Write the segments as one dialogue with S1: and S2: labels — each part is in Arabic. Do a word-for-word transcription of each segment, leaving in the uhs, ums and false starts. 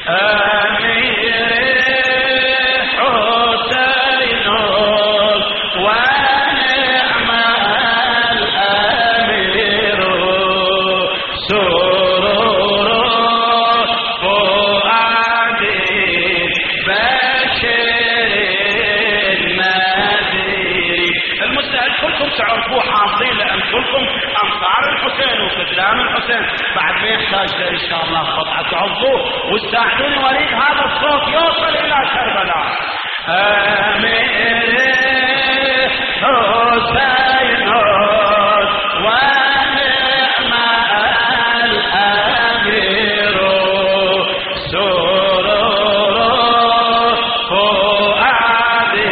S1: تعرفوه حافظين لأن كلكم أنصار الحسين وخدام الحسين، بعد ما يحتاج إن شاء الله قطعة تعظوه وتساعدوني وليد هذا الصوت يوصل إلى كربلاء. أمير حسين ونعم الأمير سرور فؤادي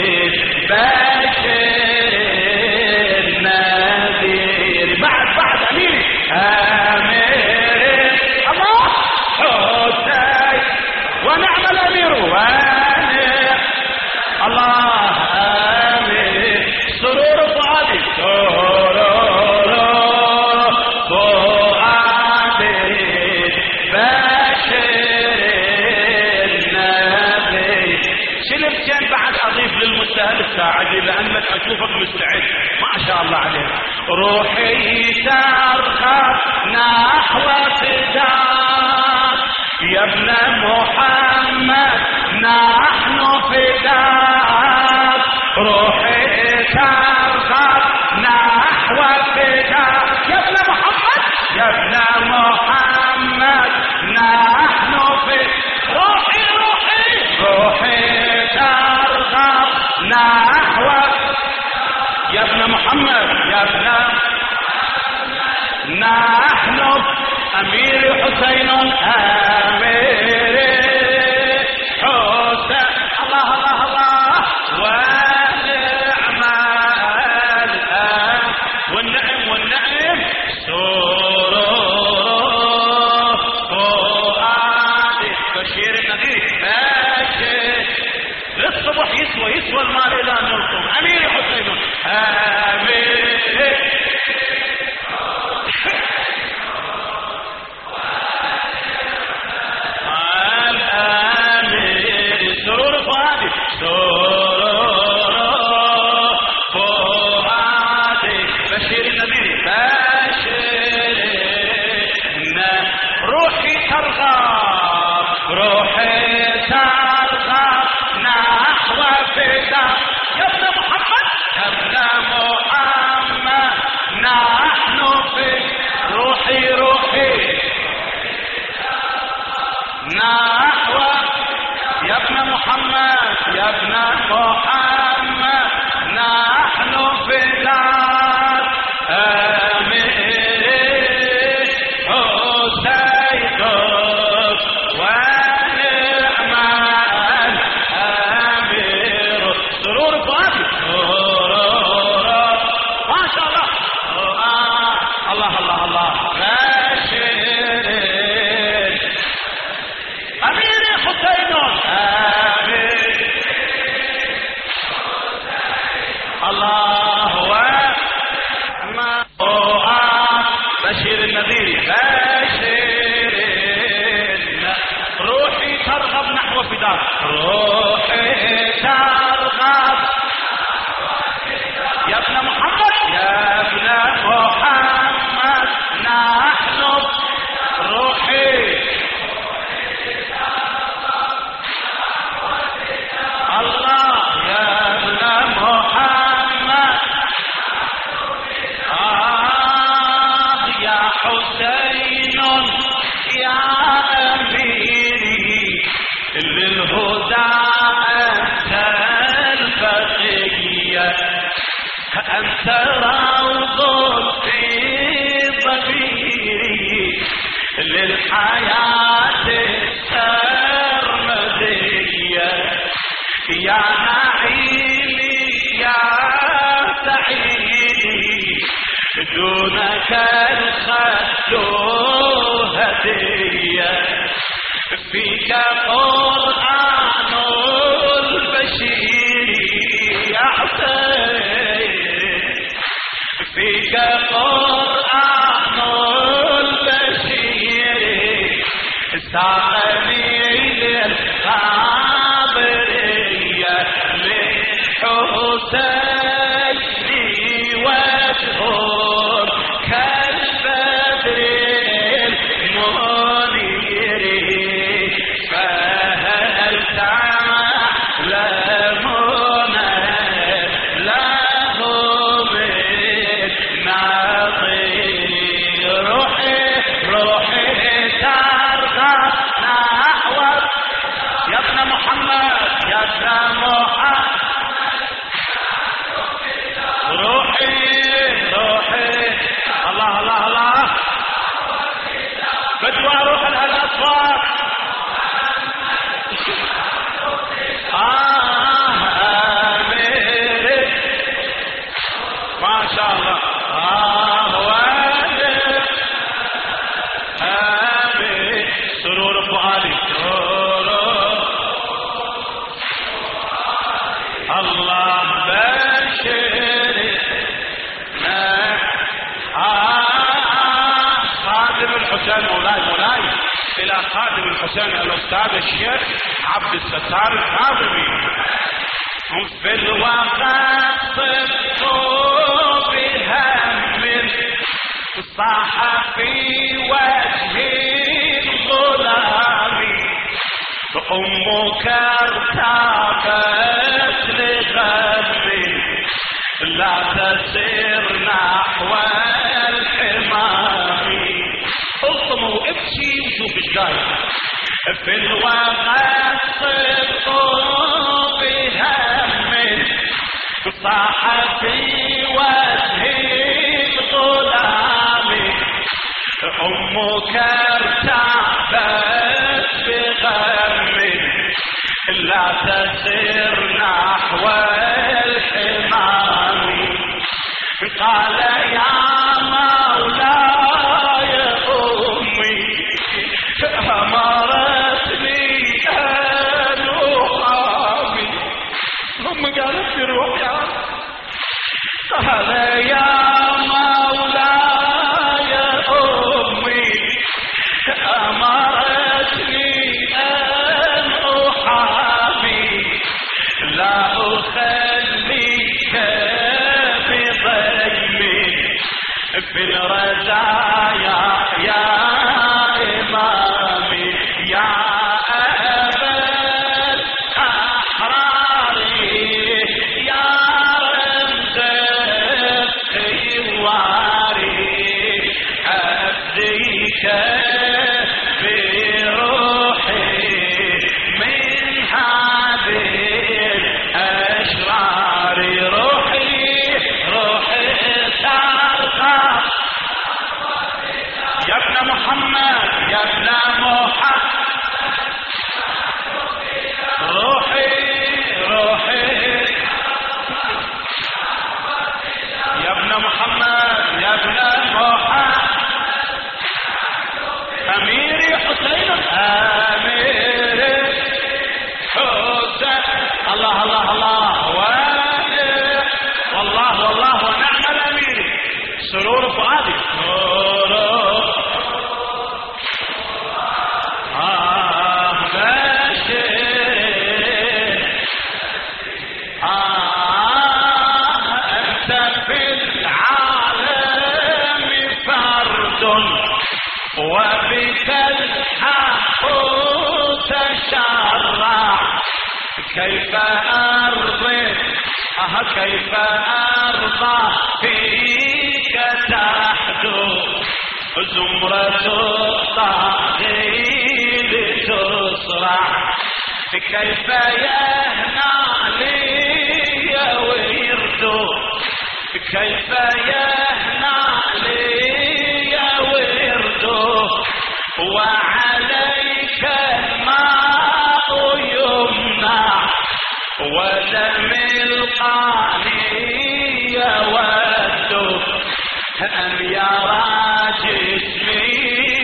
S1: ساعدي لأنك أشوفك مستعد ما شاء الله عليك. روحي ترخى نحو فداك يا ابن محمد نحن فداك، روحي ترخى نحو فداك يا ابن محمد يا ابن محمد نحن فداك، روحي روحي روحي ترخى نحوك يا ابن محمد يا ابن نحن أمير حسين أمير حسين الله الله الله ونعم الآن والنعم والنعم سرور فؤادي بشير النذير بشير للصبح يسوى يسوى المال إلى نلقم. أمير حسين أمير الأمير سرور فؤادي سرور فؤادي بشير النبي بشير روحي ترغب روحي ترغب نحو فداك يا ابن محمد يا ابن محمد نحن في روحي روحي نحو يا ابن محمد يا ابن محمد نحن فداك أمير حسين ونعم الأمير سرور فؤادي سرور ما شاء الله الله الله الله بشير أمير حسين أمير الله وما بشير النذير بشير روحي ترغب نحو فداك روحي ترغب يا ابن محمد يا ابن محمد نحن روحي الله يا ابن محمد آه يا حسين يا أميري للهدى أنت البقية أنت روض في ضميري للحياة السرمدية يا نعيمي يا سعيدي دونك الخد هدية فيك قرآن البشير يا حسين فيك قرآن البشير ساقني روحي روحي الله الله الله بدو اروح لها الاصوات آه آمين ما شاء الله آه وادر آمين سرور ابو علي سرور الله بشرنا آه خادم الحسين مولاي مولاي الى خادم الحسين الاستاذ الشيخ عبد الستار الكاظمي في الوقت صدقوا بهم صاح في وجه الظلام امك ارتابت لغم لا تسير نحو الحمام الطموا ابكي وشوف ايش قايل في الوقت صدقوا بهم صاح في وجه الظلام امك ارتعبت بغم لا تسير نحو الحمام قال يا مولاي امي امرتني ان احامي هم قالت لي روح يا قال يا مولاي امي امرتني ان احامي لا اخليك بظلم في الرزايا يا امامي يا ابا الاحرار يا رمز الثواري افديك بروحي من هذه الاشرار روحي روحي ترقى يا ابن محمد يا ابن محمد روحي روحي يا ابن محمد يا ابن محمد اميري حسين اميري حسين الله الله الله والله والله ونعم الامير سرور فؤادي سرور آه بشر آه أنت في العالم فرد وبك الحق تشرع كيف أرضي آه كيف أرضى فيك تحدو زمرة الطاغين تصرع كيف يهنى لي ويردو كيف يهنى لي ويردو وعليك الماء يمنع ودم القاني يود أن يرى جسمي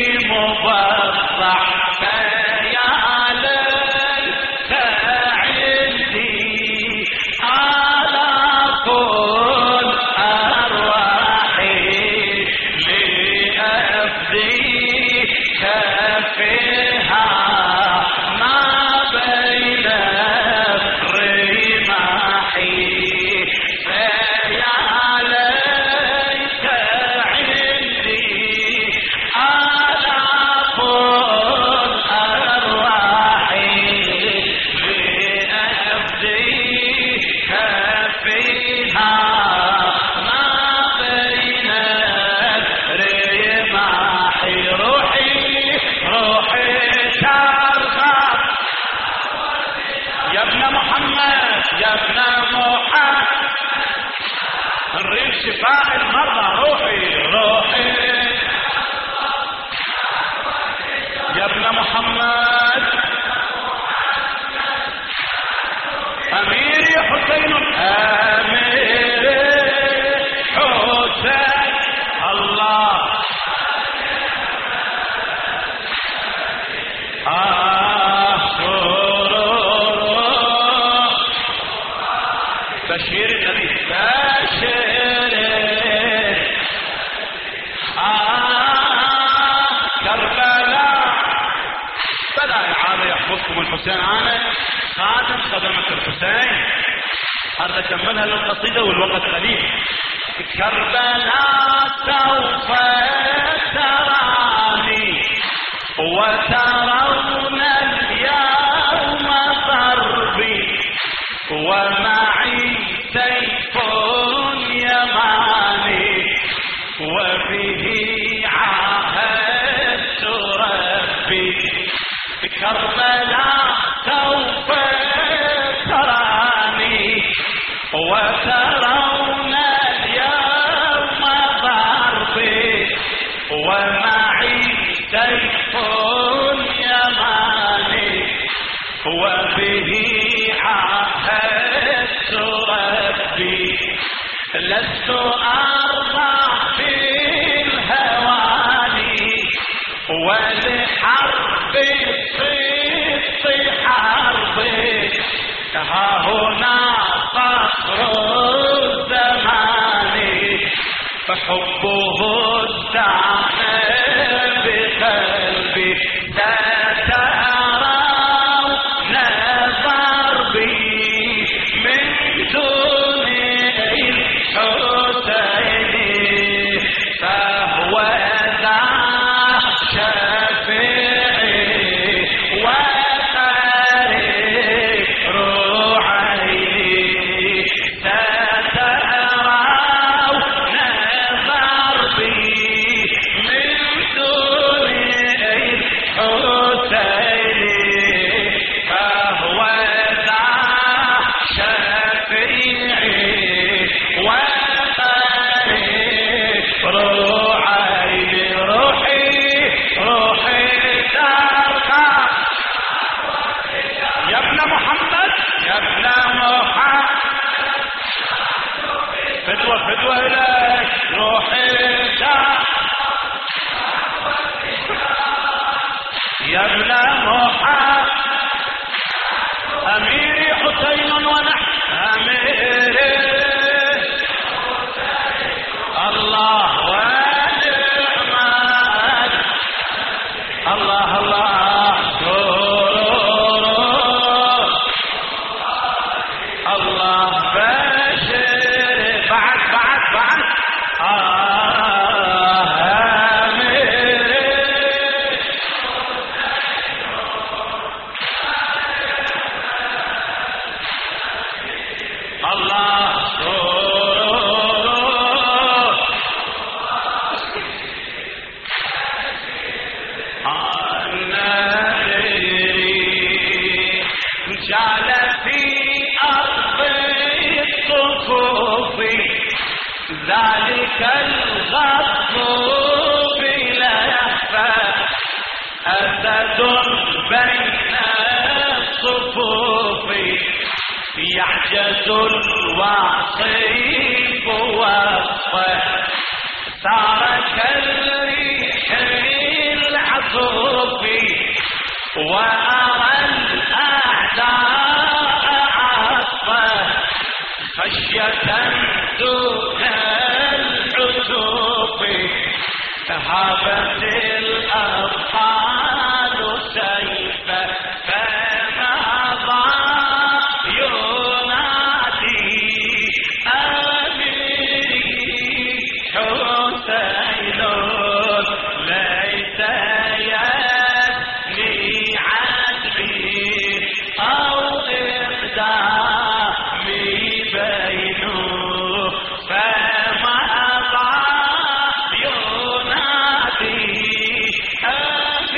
S1: مبضع فيا ليت عندي على كل أرواحي لأفديك فيها ما بين الرماح فيا ليت عندي على كل يا ابن محمد نريد شفاء المرضى روحي روحي يا ابن محمد أميري حسين أميري حسين الله آه سرور بشير النبي بشير آه كربلاء بلا إعادة يحفظكم الحسين أنا خادم خدمة الحسين هذا كملها للقصيدة والوقت قليل كربلاء سوف تراني وترون اليوم ضربي ومعي سيف يماني وبه عاهدت ربي كربلاء سوف تراني وترون اليوم ضربي ومعي سيف يماني وبه عاهدت ربي لست أرضى في الهواني ولحرب الصدق حربي ها هنا صخر الزمان فحبه استعان بقلبي سترون ضربي من دون الحسين فهو ذا شفيعي وطريق روحي سترون ضربي من دون الحسين فهو ذا شفيعي وطريق روحي روحي روحي ترقى يا ابن محمد يا ابن محمد فدوة فدوة إليك روحي ترقى يا ابن محمد أميري حسين ونحن أميري الله ونعمت الله الله سرور الله بشر بعد بعد بعد آمين الله سرور النذير جعل في أرض الصفوف ذلك الغضب لا يخفى أسد بين الصفوف يعجز الوصيف وصفه صار كالريح العصوف وأرى الأعداء عصفه خشية دون الحسوف هابت الأبطال سيفا فمضى ينادي أميري حسين ليس يثني عدلي أو إقدامي بينه فمضى ينادي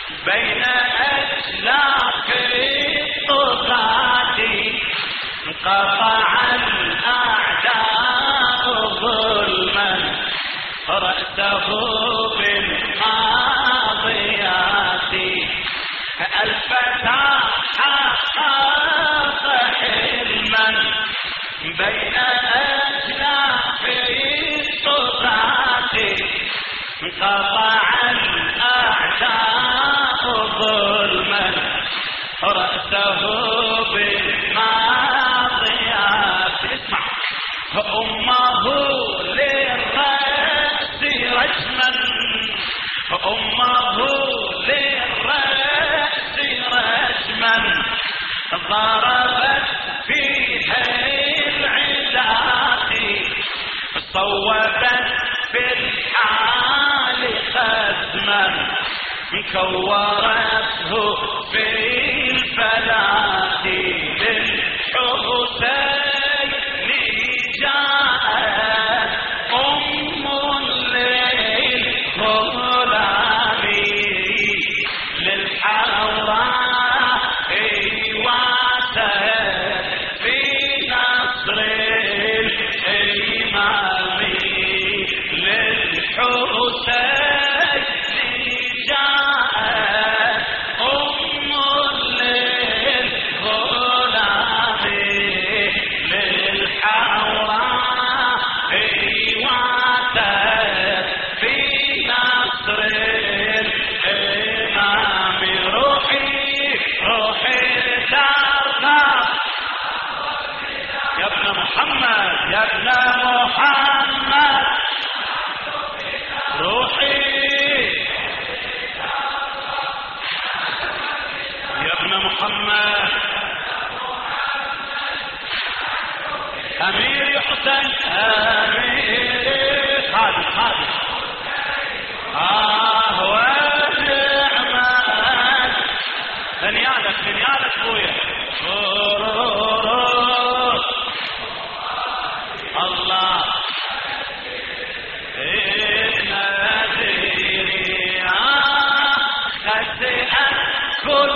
S1: بين أجلاف الطغاة قطع الأعداء ظلما رأسه بالماضيات الفتى حقق حلما بين أجلاف الطغاة قطع الأعداء ظلما رأسه بالماضيات. اسمع. أمه للرأس رجما أمه للرأس رجما ضربت فيها العدات صوبت في الحال خدما كورته في الفلاة للحسين جاءت أم للغلام للحوراء واتت في نصر الإمام للحسين جاءت أم للغلام للحوراء واتت في نصر الإمام. روحي روحي ترقى يا ابن محمد يا ابن محمد روحي يا ابن محمد أمير حسين أمير خالد خالد آه ونعمات دنيالك دنيالك بويا الله كل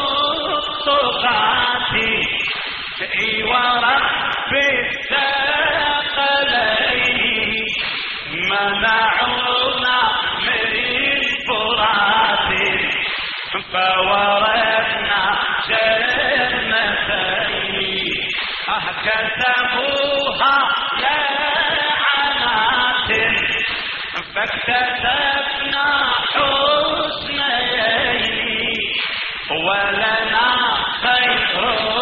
S1: الطغاة اي ورب الثقلين منعونا من فرات فورثنا جنتين كتبوها لعنات فاكتسبنا حسنيين ولنا خير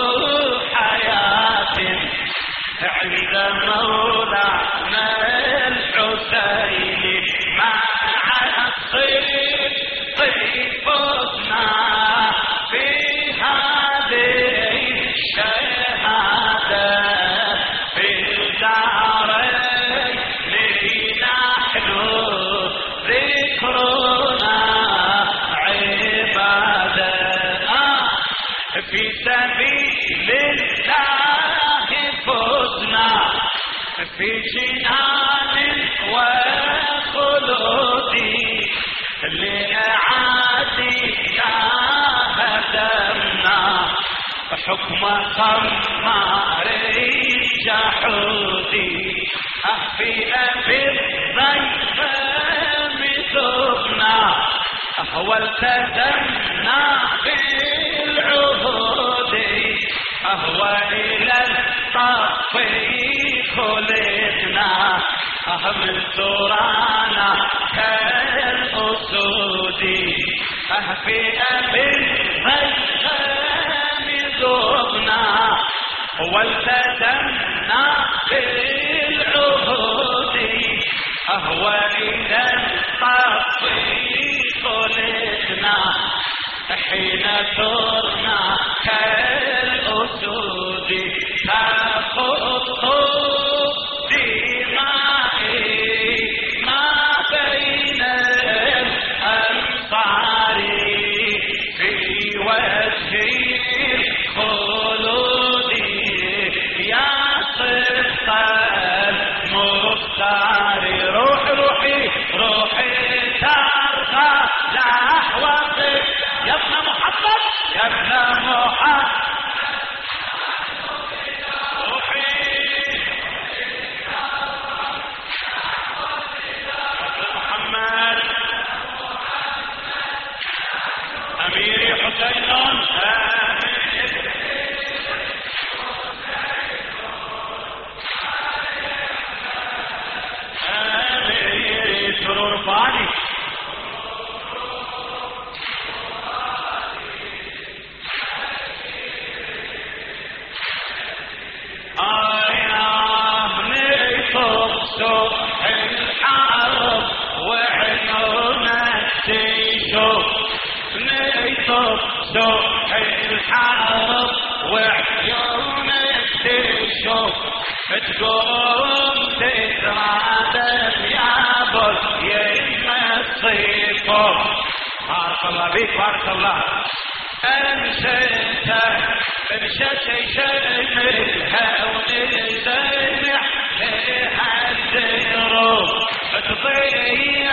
S1: حياة عند مولانا الحسين مع الصدق فزنا في هذه الشهادة في الدارين نحن ذكرنا عبادة في سبيل الله فزنا في جنان وخلود لأعاديها هدمنا حكم خمار جحودي في أبي الضيفم ذبنا والتزمنا بالعهود أهوى إلى الطف خلقنا من ترانا كالأسود في أبي الضيفم ذبنا والتزمنا بالعهود أهوى إلى الطف خلقنا حين ثرنا كالأسود تخط دمائي ما بين الأنصار في وجه الخلود يا صدق المختار. روح روحي روحي ترقى نحو كبيري حسين آمين سرور فادي صبح الحرب وعيونك تشوف نيطب صبح الحرب وعيونك تشوف تقوم تترادم يا بل يمسيكم. بارك الله بيك بارك الله. انشيت انشيت شملها ونزمح لحدروا تضيع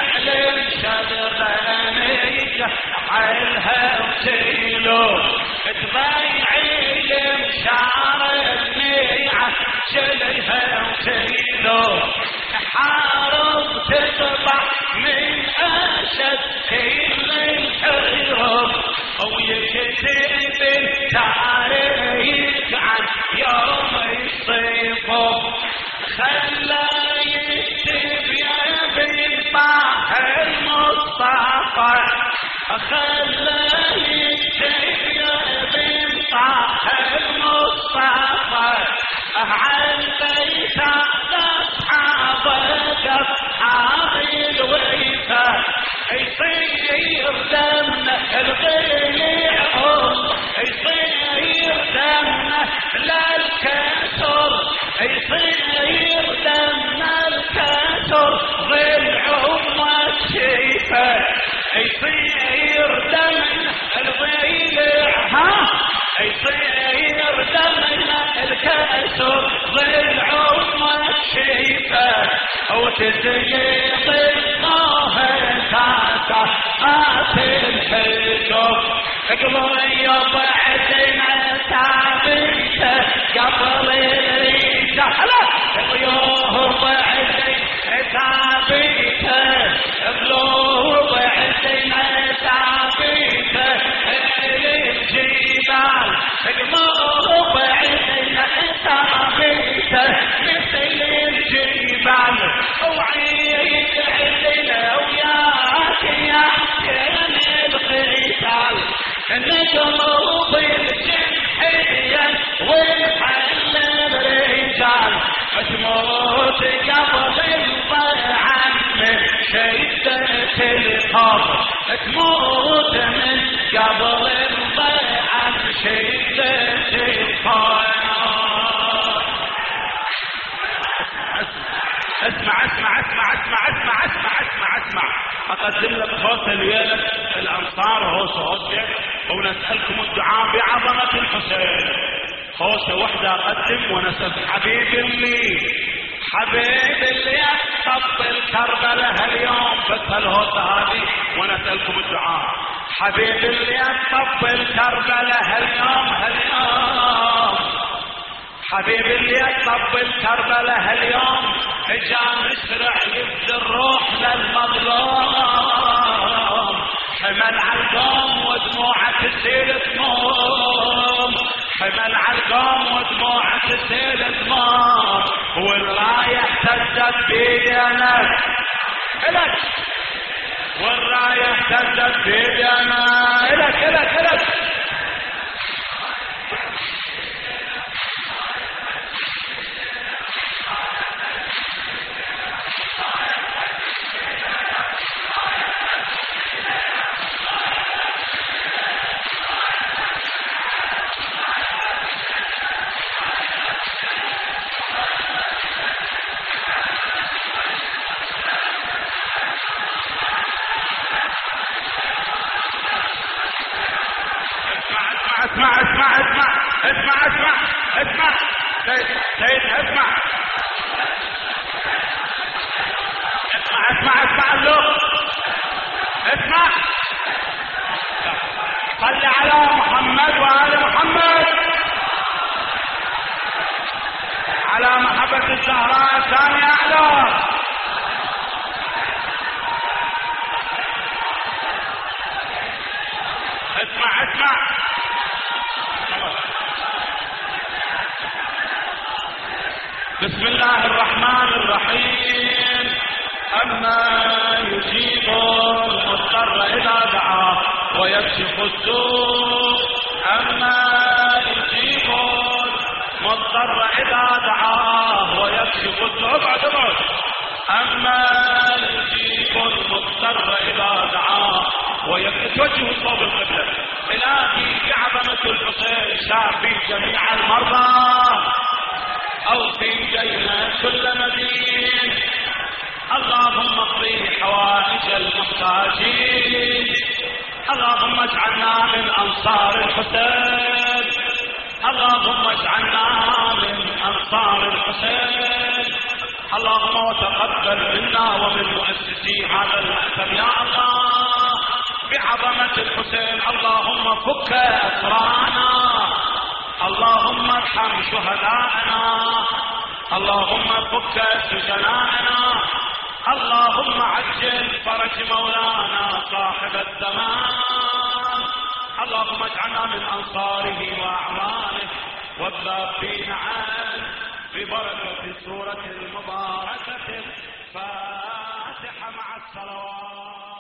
S1: للشبرانية عالها وتيلو تضيع لمشعر النيعة شلها وتيلو حارب تطبع من أشد كل الحرب ويكتب التاريخ عن يوم الصيفهم خلى يكتب يا بالطاح المصطفى خلى يكتب يا بالطاح المصطفى عن بيت أصحابك أصحاب الوفا يصير دمنا الغليعهم يصير دمنا للكسر يصير دمنا الكسر ضلعهم الشيفة يصير دمنا الضلع يصير دمنا الكسر ضلعهم الشيفة وتزيد الظاهر تاتا قاتل حجب قضيب عدنا تعبيته قبل الرجحلة قيوب عدنا تعبيته قلوب عدنا تعبيته الجبال قلوب عدنا تعبيته مثل الجبال وعيد عدنا وياك يا كان القتال نجموا بالجنحية ونحل الرجال تموت قبل الضيعان من شدة القبر تموت من قبل الضيعان شدة القبر. اسمع اسمع اسمع اسمع اسمع اسمع اسمع اسمع اقدم لك صوت الويلة الانصار هو صوتك ونسألكم الدعاء بعظمة الحسين. خوسة وحدة اقدم ونسأل حبيب اللي حبيب اللي يطبل كربلة هاليوم بس هالهوسة هذه ونسألكم الدعاء. حبيب اللي يطبل كربلة هاليوم هاليوم حبيب اللي يطبل كربلة هاليوم اجا مسرع يفدي الروح للمظلوم حمل عالقوم ودموعه تسيل تموم حمل عالقوم ودموعه تسيل تموم والرايه اهتزت بيدنا الك والرايه اهتزت بيدنا الك الك الك اسمع اسمع اسمع اسمع اسمع اسمع سيد سيد اسمع اسمع اسمع اسمع اللغة اسمع صل على محمد وآل محمد على محبة الزهراء الثانية أعلى. اسمع اسمع. بسم الله الرحمن الرحيم. أما يجيب المضطر إذا دعاه ويكشف السوء. أما يجيب المضطر إذا دعاه ويكشف السوء. ابعد ابعد. أما يجيب المضطر إذا دعاه ويكشف وجهه صوب القبلة. إلهي بعظمة الحسين شافي جميع المرضى أو في جينا كل مدين. اللهم اقضي حوائج المحتاجين. اللهم اجعلنا من أنصار الحسين. اللهم اجعلنا من أنصار الحسين. اللهم وتقبل منا ومن مؤسسي هذا المأتم يا الله بعظمة الحسين. اللهم فك أسرانا. اللهم ارحم شهداءنا. اللهم فك سجناءنا. اللهم عجل فرج مولانا صاحب الزمان. اللهم اجعلنا من أنصاره وأعوانه والذابين عنه ببركة سورة المباركة الفاتحة مع الصلوات.